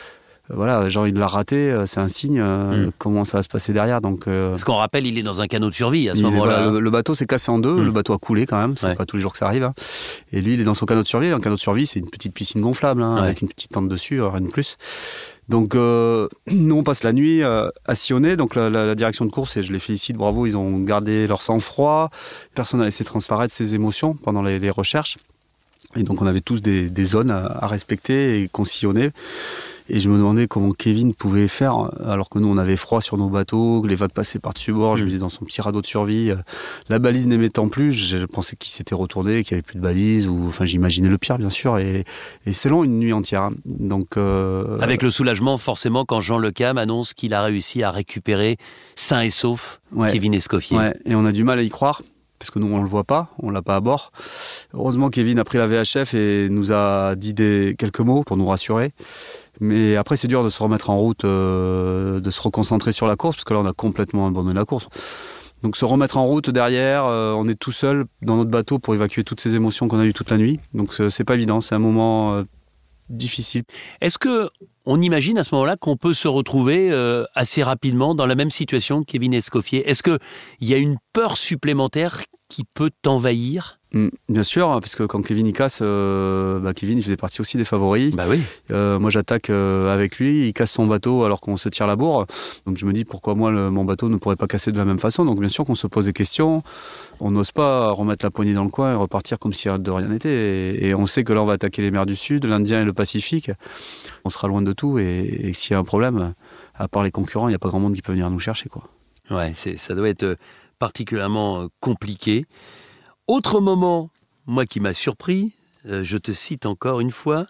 voilà, genre il l'a raté, c'est un signe, comment ça va se passer derrière. Donc, parce qu'on rappelle, il est dans un canot de survie à ce moment-là. Voilà, le bateau s'est cassé en deux, le bateau a coulé quand même, c'est pas tous les jours que ça arrive. Hein. Et lui, il est dans son canot de survie. Un canot de survie, c'est une petite piscine gonflable, avec une petite tente dessus, rien de plus. Donc, nous, on passe la nuit à sillonner. Donc, la direction de course, et je les félicite, bravo, ils ont gardé leur sang-froid. Personne n'a laissé transparaître ses émotions pendant les recherches. Et donc, on avait tous des zones à respecter et qu'on sillonnait. Et je me demandais comment Kevin pouvait faire, alors que nous, on avait froid sur nos bateaux, que les vagues passaient par-dessus bord. Je me disais, dans son petit radeau de survie, la balise n'émettant plus, je pensais qu'il s'était retourné, qu'il n'y avait plus de balise. Enfin, j'imaginais le pire, bien sûr. Et c'est long, une nuit entière. Hein. Donc, avec le soulagement, forcément, quand Jean Le Cam annonce qu'il a réussi à récupérer sain et sauf Kevin Escoffier. Ouais, et on a du mal à y croire. Parce que nous, on ne le voit pas, on ne l'a pas à bord. Heureusement, Kevin a pris la VHF et nous a dit quelques mots pour nous rassurer. Mais après, c'est dur de se remettre en route, de se reconcentrer sur la course, parce que là, on a complètement abandonné la course. Donc, se remettre en route derrière, on est tout seul dans notre bateau pour évacuer toutes ces émotions qu'on a eues toute la nuit. Donc, c'est pas évident, c'est un moment difficile. Est-ce qu'on imagine à ce moment-là qu'on peut se retrouver assez rapidement dans la même situation que Kevin Escoffier ? Est-ce qu'il y a une peur supplémentaire qui peut t'envahir ? Bien sûr, parce que quand Kevin y casse, Kevin il faisait partie aussi des favoris. Bah oui. Moi j'attaque avec lui, il casse son bateau alors qu'on se tire la bourre. Donc je me dis pourquoi moi mon bateau ne pourrait pas casser de la même façon. Donc bien sûr qu'on se pose des questions. On n'ose pas remettre la poignée dans le coin et repartir comme si de rien n'était. Et on sait que là on va attaquer les mers du Sud, l'Indien et le Pacifique. On sera loin de tout et s'il y a un problème, à part les concurrents, il n'y a pas grand monde qui peut venir nous chercher, quoi. Ouais, ça doit être particulièrement compliqué. Autre moment, moi qui m'a surpris, je te cite encore une fois,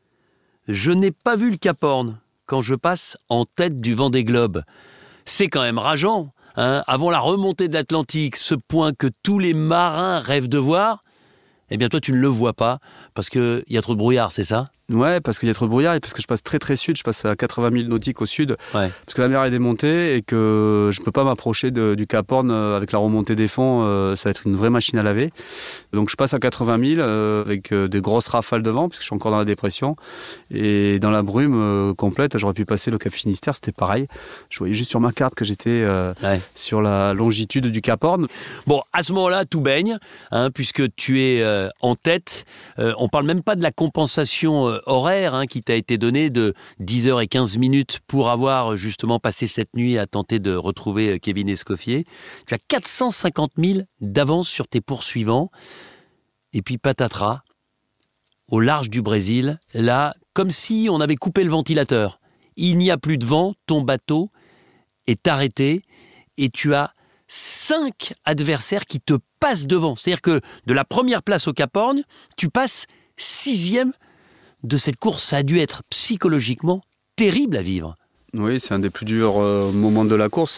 je n'ai pas vu le Cap Horn quand je passe en tête du Vendée Globe. C'est quand même rageant, hein, avant la remontée de l'Atlantique, ce point que tous les marins rêvent de voir, eh bien toi tu ne le vois pas parce qu'il y a trop de brouillard, c'est ça ? Ouais, parce qu'il y a trop de brouillard et parce que je passe très très sud, je passe à 80 000 nautiques au sud, parce que la mer est démontée et que je peux pas m'approcher du Cap Horn avec la remontée des fonds, ça va être une vraie machine à laver. Donc je passe à 80 000 avec des grosses rafales de vent, parce que je suis encore dans la dépression, et dans la brume complète, j'aurais pu passer le Cap Finistère, c'était pareil. Je voyais juste sur ma carte que j'étais sur la longitude du Cap Horn. Bon, à ce moment-là, tout baigne, hein, puisque tu es en tête. On parle même pas de la compensation horaire qui t'a été donné de 10h15 pour avoir justement passé cette nuit à tenter de retrouver Kevin Escoffier. Tu as 450 000 d'avance sur tes poursuivants. Et puis patatras, au large du Brésil, là, comme si on avait coupé le ventilateur. Il n'y a plus de vent, ton bateau est arrêté et tu as 5 adversaires qui te passent devant. C'est-à-dire que de la première place au Cap Horn, tu passes 6e de cette course. Ça a dû être psychologiquement terrible à vivre. Oui, c'est un des plus durs moments de la course.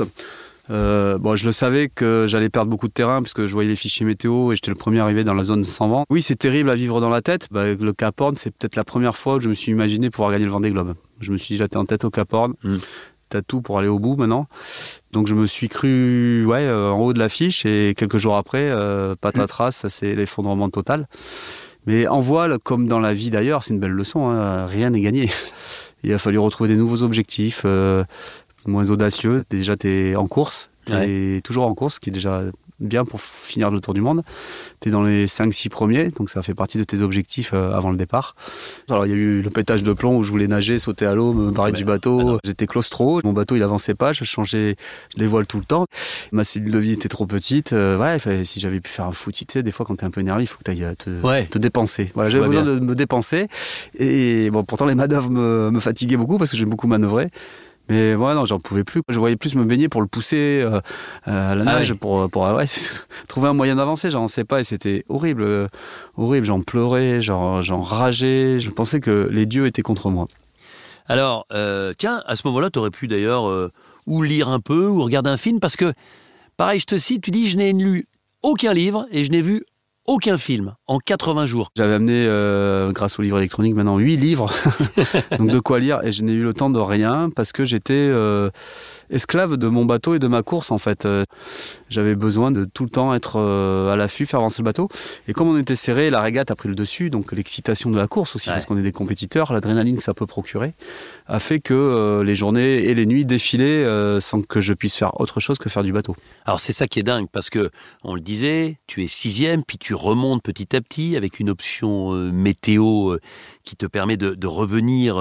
Je le savais que j'allais perdre beaucoup de terrain parce que je voyais les fichiers météo et j'étais le premier arrivé dans la zone sans vent. Oui, c'est terrible à vivre dans la tête. Le Cap Horn, c'est peut-être la première fois où je me suis imaginé pouvoir gagner le Vendée Globe. Je me suis dit, là, t'es en tête au Cap Horn. T'as tout pour aller au bout maintenant. Donc je me suis cru en haut de l'affiche et quelques jours après, patatras, ça c'est l'effondrement total. Mais en voile, comme dans la vie d'ailleurs, c'est une belle leçon, rien n'est gagné. Il a fallu retrouver des nouveaux objectifs, moins audacieux. Déjà, t'es en course, t'es toujours en course, ce qui est déjà bien pour finir le tour du monde. T'es dans les 5-6 premiers, donc ça fait partie de tes objectifs avant le départ. Alors il y a eu le pétage de plomb où je voulais nager, sauter à l'eau, me barrer du bateau. J'étais claustro, mon bateau il avançait pas, je changeais les voiles tout le temps. Ma cellule de vie était trop petite. Si j'avais pu faire un footy, tu sais, des fois quand t'es un peu énervé, il faut que t'ailles te dépenser. Voilà, j'avais besoin de me dépenser. Et bon, pourtant les manœuvres me fatiguaient beaucoup parce que j'ai beaucoup manœuvré. Mais non, j'en pouvais plus. Je voyais plus me baigner pour le pousser à la nage, pour trouver un moyen d'avancer. J'en sais pas et c'était horrible. J'en pleurais, j'en rageais. Je pensais que les dieux étaient contre moi. Alors, tiens, à ce moment-là, tu aurais pu d'ailleurs ou lire un peu ou regarder un film parce que, pareil, je te cite, tu dis, je n'ai lu aucun livre et je n'ai vu aucun film en 80 jours. J'avais amené, grâce au livre électronique, maintenant 8 livres. Donc de quoi lire. Et je n'ai eu le temps de rien parce que j'étais esclave de mon bateau et de ma course en fait. J'avais besoin de tout le temps être à l'affût, faire avancer le bateau. Et comme on était serré, la régate a pris le dessus, donc l'excitation de la course aussi, parce qu'on est des compétiteurs, l'adrénaline que ça peut procurer, a fait que les journées et les nuits défilaient sans que je puisse faire autre chose que faire du bateau. Alors c'est ça qui est dingue, parce que on le disait, tu es 6e, puis tu remontes petit à petit avec une option météo qui te permet de revenir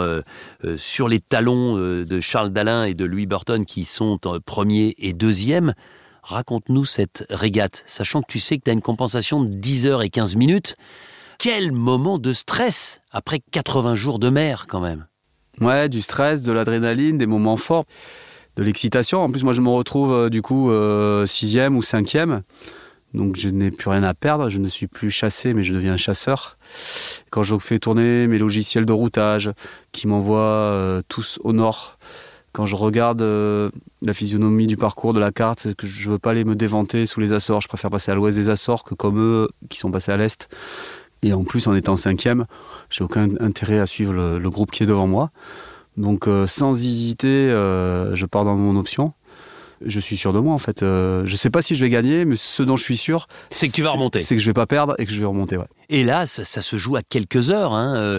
sur les talons de Charles Dalin et de Louis Burton qui sont premier et 2e. Raconte-nous cette régate, sachant que tu sais que tu as une compensation de 10 heures et 15 minutes. Quel moment de stress après 80 jours de mer quand même. Ouais, du stress, de l'adrénaline, des moments forts, de l'excitation. En plus, moi, je me retrouve du coup 6e ou 5e. Donc, je n'ai plus rien à perdre. Je ne suis plus chassé, mais je deviens un chasseur. Quand je fais tourner mes logiciels de routage qui m'envoient tous au nord, quand je regarde la physionomie du parcours de la carte, que je ne veux pas aller me déventer sous les Açores, je préfère passer à l'ouest des Açores que comme eux qui sont passés à l'est. Et en plus, en étant 5e, j'ai aucun intérêt à suivre le groupe qui est devant moi. Donc sans hésiter, je pars dans mon option. Je suis sûr de moi en fait. Je ne sais pas si je vais gagner, mais ce dont je suis sûr, c'est que tu vas remonter. C'est que je ne vais pas perdre et que je vais remonter. Ouais. Et là, ça se joue à quelques heures.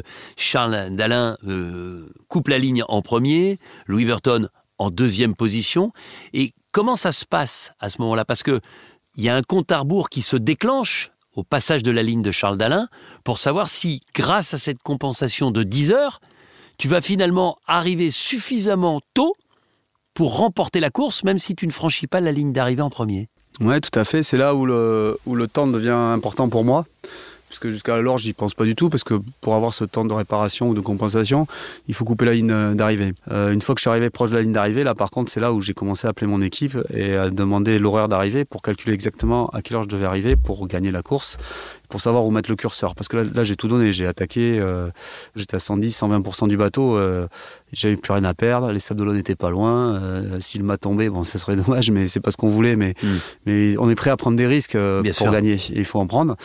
Charles Dalin coupe la ligne en premier, Louis Burton en 2e position. Et comment ça se passe à ce moment-là ? Parce qu'il y a un compte à rebours qui se déclenche au passage de la ligne de Charles Dalin pour savoir si, grâce à cette compensation de 10 heures, tu vas finalement arriver suffisamment tôt pour remporter la course, même si tu ne franchis pas la ligne d'arrivée en premier. Oui, tout à fait. C'est là où le temps devient important pour moi. Parce que jusqu'à alors, j'y pense pas du tout, parce que pour avoir ce temps de réparation ou de compensation, il faut couper la ligne d'arrivée. Une fois que je suis arrivé proche de la ligne d'arrivée, là par contre, c'est là où j'ai commencé à appeler mon équipe et à demander l'horaire d'arrivée pour calculer exactement à quelle heure je devais arriver pour gagner la course, pour savoir où mettre le curseur. Parce que là j'ai tout donné, j'ai attaqué, j'étais à 110-120% du bateau, j'avais plus rien à perdre, les Sables d'Olonne n'étaient pas loin, si le mât tombait, bon ça serait dommage, mais c'est pas ce qu'on voulait, mais on est prêt à prendre des risques pour gagner, et il faut en prendre.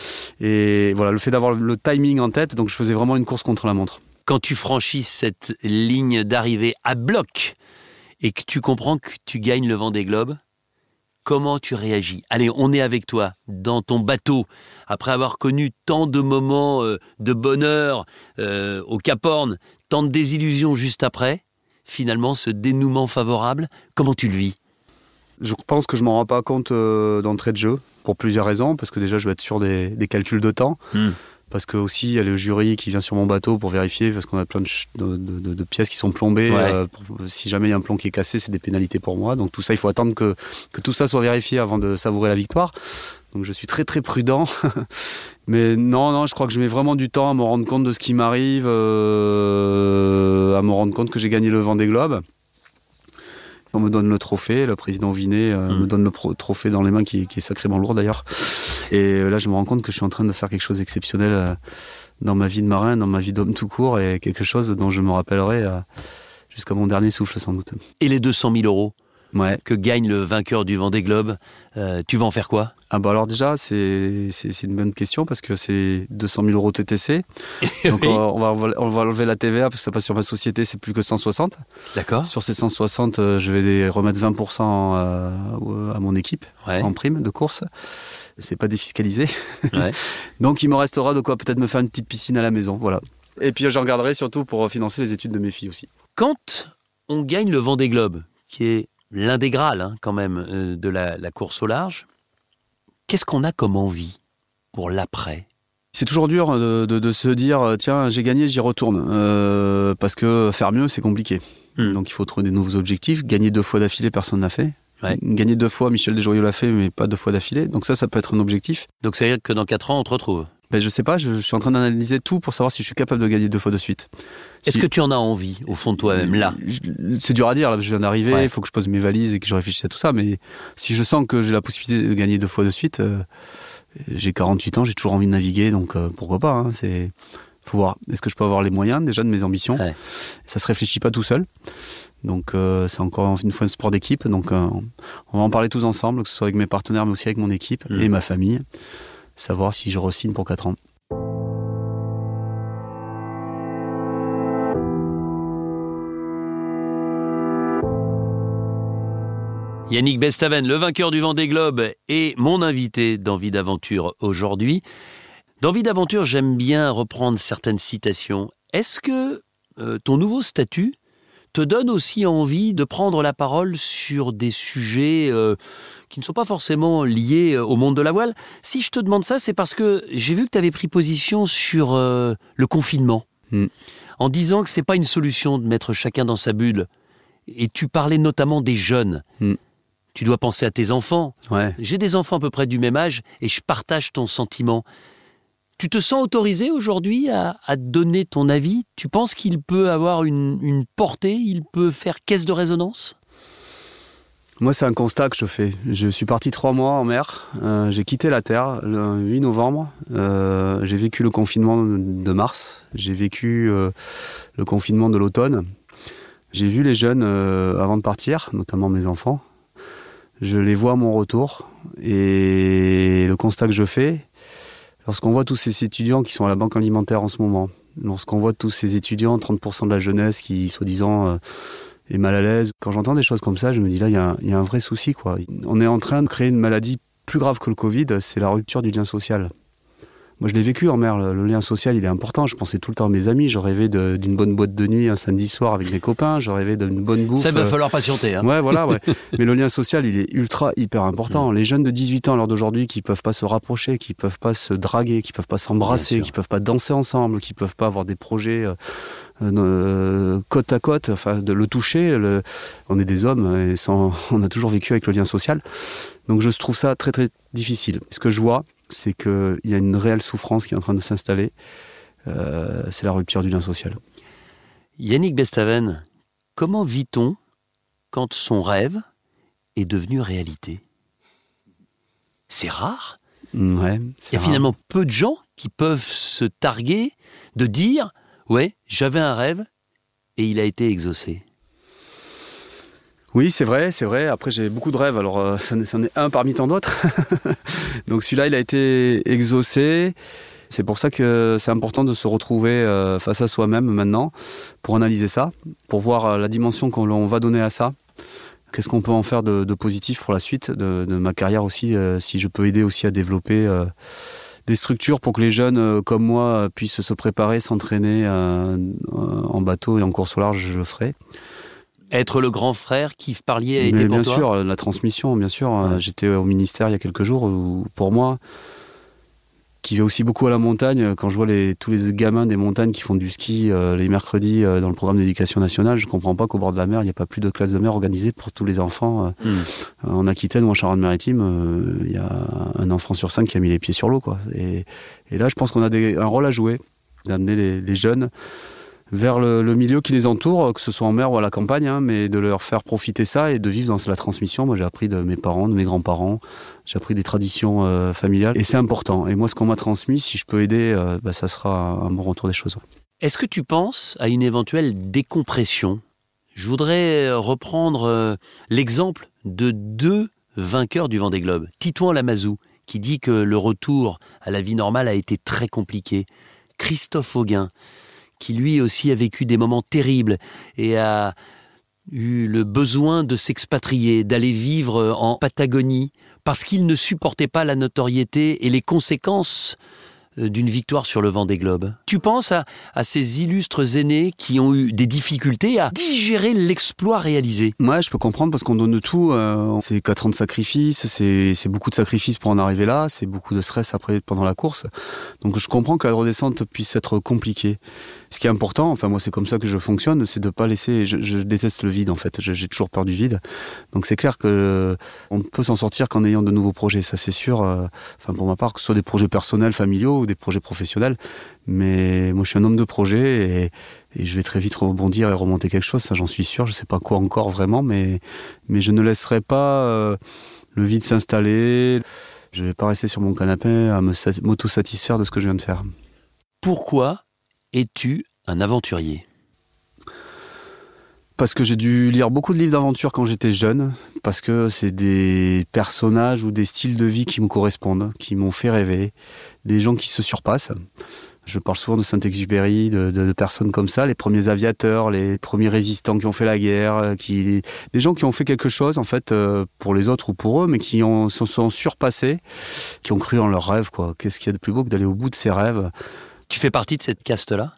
Et voilà, le fait d'avoir le timing en tête, donc je faisais vraiment une course contre la montre. Quand tu franchis cette ligne d'arrivée à bloc et que tu comprends que tu gagnes le Vendée Globe, comment tu réagis ? Allez, on est avec toi dans ton bateau, après avoir connu tant de moments de bonheur au Cap Horn, tant de désillusions juste après, finalement ce dénouement favorable, comment tu le vis ? Je pense que je ne m'en rends pas compte d'entrée de jeu, pour plusieurs raisons, parce que déjà je vais être sûr des calculs de temps, parce que aussi il y a le jury qui vient sur mon bateau pour vérifier, parce qu'on a plein de pièces qui sont plombées, si jamais il y a un plomb qui est cassé, c'est des pénalités pour moi, donc tout ça il faut attendre que tout ça soit vérifié avant de savourer la victoire, donc je suis très très prudent, mais non, je crois que je mets vraiment du temps à me rendre compte de ce qui m'arrive, à me rendre compte que j'ai gagné le Vendée Globe. On me donne le trophée, le président Vinet me donne le trophée dans les mains qui est sacrément lourd d'ailleurs. Et là, je me rends compte que je suis en train de faire quelque chose d'exceptionnel dans ma vie de marin, dans ma vie d'homme tout court, et quelque chose dont je me rappellerai jusqu'à mon dernier souffle sans doute. Et les 200 000 € que gagne le vainqueur du Vendée Globe, tu vas en faire quoi ? Alors déjà, c'est une bonne question parce que c'est 200 000 € TTC. Donc on va enlever la TVA parce que ça passe sur ma société, c'est plus que 160. D'accord. Sur ces 160, je vais remettre 20% à mon équipe en prime de course. C'est pas défiscalisé. Ouais. Donc il me restera de quoi peut-être me faire une petite piscine à la maison. Voilà. Et puis j'en garderai surtout pour financer les études de mes filles aussi. Quand on gagne le Vendée Globe, qui est l'un des Graals quand même de la course au large, qu'est-ce qu'on a comme envie pour l'après ? C'est toujours dur de se dire tiens, j'ai gagné, j'y retourne. Parce que faire mieux, c'est compliqué. Donc il faut trouver des nouveaux objectifs. Gagner 2 fois d'affilée, personne ne l'a fait. Ouais. Gagner 2 fois, Michel Desjoyaux l'a fait, mais pas 2 fois d'affilée. Donc ça peut être un objectif. Donc ça veut dire que dans 4 ans, on te retrouve ? Je sais pas, je suis en train d'analyser tout pour savoir si je suis capable de gagner 2 fois de suite. Est-ce que tu en as envie, au fond de toi-même, là ? C'est dur à dire, là, je viens d'arriver, il faut que je pose mes valises et que je réfléchisse à tout ça, mais si je sens que j'ai la possibilité de gagner 2 fois de suite, j'ai 48 ans, j'ai toujours envie de naviguer, donc pourquoi pas, hein, faut voir, est-ce que je peux avoir les moyens déjà de mes ambitions ? Ça se réfléchit pas tout seul, donc c'est encore une fois un sport d'équipe, donc on va en parler tous ensemble, que ce soit avec mes partenaires, mais aussi avec mon équipe et ma famille, savoir si je re-signe pour 4 ans. Yannick Bestaven, le vainqueur du Vendée Globe, est mon invité dans Vie d'aventure aujourd'hui. Dans Vie d'aventure, j'aime bien reprendre certaines citations. Est-ce que ton nouveau statut te donne aussi envie de prendre la parole sur des sujets qui ne sont pas forcément liés au monde de la voile? Si je te demande ça, c'est parce que j'ai vu que tu avais pris position sur le confinement, en disant que c'est pas une solution de mettre chacun dans sa bulle. Et tu parlais notamment des jeunes. Tu dois penser à tes enfants. Ouais. J'ai des enfants à peu près du même âge et je partage ton sentiment. Tu te sens autorisé aujourd'hui à donner ton avis? Tu penses qu'il peut avoir une portée? Il peut faire caisse de résonance? Moi, c'est un constat que je fais. Je suis parti 3 mois en mer. J'ai quitté la Terre le 8 novembre. J'ai vécu le confinement de mars. J'ai vécu le confinement de l'automne. J'ai vu les jeunes avant de partir, notamment mes enfants. Je les vois à mon retour. Et le constat que je fais, lorsqu'on voit tous ces étudiants qui sont à la banque alimentaire en ce moment, lorsqu'on voit tous ces étudiants, 30% de la jeunesse qui, soi-disant, est mal à l'aise, quand j'entends des choses comme ça, je me dis là, il y a un vrai souci, quoi. On est en train de créer une maladie plus grave que le Covid, c'est la rupture du lien social. Moi, je l'ai vécu en mer, le lien social, il est important. Je pensais tout le temps à mes amis, je rêvais d'une bonne boîte de nuit un samedi soir avec mes copains, je rêvais d'une bonne bouffe. Ça, il va falloir patienter. Hein. Ouais, voilà, ouais. Mais le lien social, il est hyper important. Les jeunes de 18 ans, à l'heure d'aujourd'hui, qui peuvent pas se rapprocher, qui peuvent pas se draguer, qui peuvent pas s'embrasser, qui peuvent pas danser ensemble, qui peuvent pas avoir des projets côte à côte, enfin, de le toucher. On est des hommes et on a toujours vécu avec le lien social. Donc, je trouve ça très, très difficile. Ce que je vois, c'est qu'il y a une réelle souffrance qui est en train de s'installer. C'est la rupture du lien social. Yannick Bestaven, comment vit-on quand son rêve est devenu réalité? C'est rare. Ouais, Il y a finalement peu de gens qui peuvent se targuer de dire « Ouais, j'avais un rêve et il a été exaucé ». Oui, c'est vrai. Après, j'ai beaucoup de rêves, alors c'en est un parmi tant d'autres. Donc celui-là, il a été exaucé. C'est pour ça que c'est important de se retrouver face à soi-même maintenant, pour analyser ça, pour voir la dimension qu'on va donner à ça. Qu'est-ce qu'on peut en faire de positif pour la suite de ma carrière aussi, si je peux aider aussi à développer des structures pour que les jeunes comme moi puissent se préparer, s'entraîner en bateau et en course au large, je le ferai. Être le grand frère qui Parlier a été pour bien toi? Bien sûr, la transmission, bien sûr. Ouais. J'étais au ministère il y a quelques jours où, pour moi, qui va aussi beaucoup à la montagne, quand je vois tous les gamins des montagnes qui font du ski les mercredis dans le programme d'éducation nationale, je ne comprends pas qu'au bord de la mer, il n'y a pas plus de classe de mer organisée pour tous les enfants. En Aquitaine ou en Charente-Maritime, il y a un enfant sur 5 qui a mis les pieds sur l'eau, quoi. Et là, je pense qu'on a un rôle à jouer, d'amener les jeunes vers le milieu qui les entoure, que ce soit en mer ou à la campagne, hein, mais de leur faire profiter ça et de vivre dans la transmission. Moi, j'ai appris de mes parents, de mes grands-parents, j'ai appris des traditions familiales, et c'est important. Et moi, ce qu'on m'a transmis, si je peux aider, ça sera un bon retour des choses. Est-ce que tu penses à une éventuelle décompression? Je voudrais reprendre l'exemple de 2 vainqueurs du Vendée Globe. Titouan Lamazou, qui dit que le retour à la vie normale a été très compliqué. Christophe Auguin, qui lui aussi a vécu des moments terribles et a eu le besoin de s'expatrier, d'aller vivre en Patagonie, parce qu'il ne supportait pas la notoriété et les conséquences d'une victoire sur le Vendée Globe. Tu penses à ces illustres aînés qui ont eu des difficultés à digérer l'exploit réalisé? Ouais, je peux comprendre parce qu'on donne tout. C'est 4 ans de sacrifice, c'est beaucoup de sacrifices pour en arriver là, c'est beaucoup de stress après pendant la course. Donc je comprends que la redescente puisse être compliquée. Ce qui est important, enfin moi c'est comme ça que je fonctionne, c'est de pas laisser. Je déteste le vide en fait. J'ai toujours peur du vide. Donc c'est clair que on peut s'en sortir qu'en ayant de nouveaux projets, ça c'est sûr. Enfin pour ma part, que ce soit des projets personnels, familiaux ou des projets professionnels. Mais moi je suis un homme de projet et je vais très vite rebondir et remonter quelque chose. Ça j'en suis sûr. Je sais pas quoi encore vraiment, mais je ne laisserai pas le vide s'installer. Je vais pas rester sur mon canapé à m'auto-satisfaire de ce que je viens de faire. Pourquoi es-tu un aventurier? Parce que j'ai dû lire beaucoup de livres d'aventure quand j'étais jeune, parce que c'est des personnages ou des styles de vie qui me correspondent, qui m'ont fait rêver, des gens qui se surpassent. Je parle souvent de Saint-Exupéry, de personnes comme ça, les premiers aviateurs, les premiers résistants qui ont fait la guerre, des gens qui ont fait quelque chose en fait pour les autres ou pour eux, mais qui se sont surpassés, qui ont cru en leurs rêves, quoi. Qu'est-ce qu'il y a de plus beau que d'aller au bout de ses rêves? Tu fais partie de cette caste-là?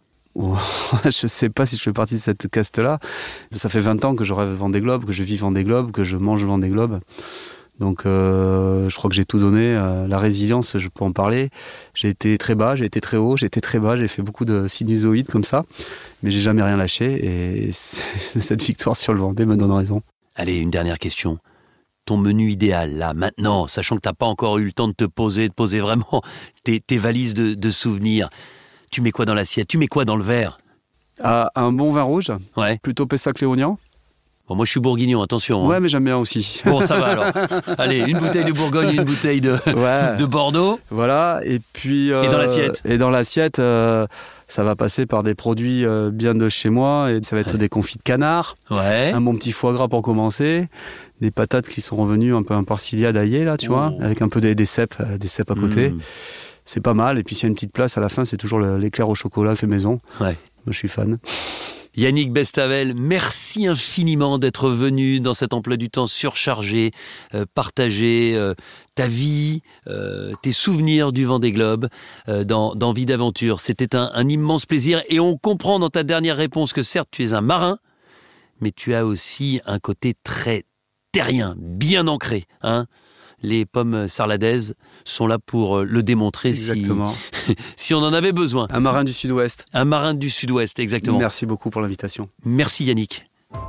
Je sais pas si je fais partie de cette caste-là. Ça fait 20 ans que je rêve Vendée Globe, que je vis Vendée Globe, que je mange Vendée Globe. Donc je crois que j'ai tout donné. La résilience, je peux en parler. J'ai été très bas, j'ai été très haut, j'ai été très bas, j'ai fait beaucoup de sinusoïdes comme ça, mais j'ai jamais rien lâché et cette victoire sur le Vendée me donne raison. Allez, une dernière question. Ton menu idéal, là, maintenant, sachant que tu n'as pas encore eu le temps de te poser vraiment tes valises de souvenirs, tu mets quoi dans l'assiette? Tu mets quoi dans le verre? Un bon vin rouge, ouais. Plutôt Pessac-Léognan. Bon, moi, je suis bourguignon, attention. Ouais, mais j'aime bien aussi. Bon, ça va alors. Allez, une bouteille de Bourgogne, une bouteille de Bordeaux. Voilà, et puis... et dans l'assiette? Et dans l'assiette, ça va passer par des produits bien de chez moi, et ça va être des confits de canard, un bon petit foie gras pour commencer, des patates qui sont revenues un peu un porcilia d'aillé, là, tu vois, avec un peu des cèpes à côté. C'est pas mal, et puis s'il y a une petite place à la fin, c'est toujours l'éclair au chocolat fait maison. Ouais. Moi, je suis fan. Yannick Bestavel, merci infiniment d'être venu dans cet emploi du temps surchargé, partager ta vie, tes souvenirs du Vendée Globe dans Vie d'aventure. C'était un immense plaisir et on comprend dans ta dernière réponse que certes tu es un marin, mais tu as aussi un côté très terrien, bien ancré, hein. Les pommes sarladaises sont là pour le démontrer. Exactement. Si on en avait besoin. Un marin du Sud-Ouest. Un marin du Sud-Ouest, exactement. Merci beaucoup pour l'invitation. Merci Yannick.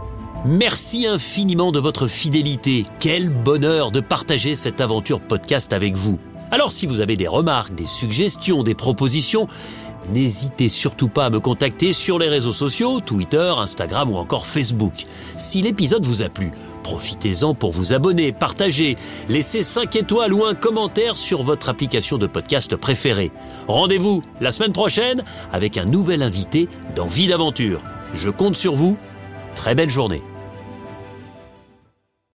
Merci infiniment de votre fidélité. Quel bonheur de partager cette aventure podcast avec vous. Alors si vous avez des remarques, des suggestions, des propositions, n'hésitez surtout pas à me contacter sur les réseaux sociaux, Twitter, Instagram ou encore Facebook. Si l'épisode vous a plu, profitez-en pour vous abonner, partager, laisser 5 étoiles ou un commentaire sur votre application de podcast préférée. Rendez-vous la semaine prochaine avec un nouvel invité dans Vie d'aventure. Je compte sur vous. Très belle journée.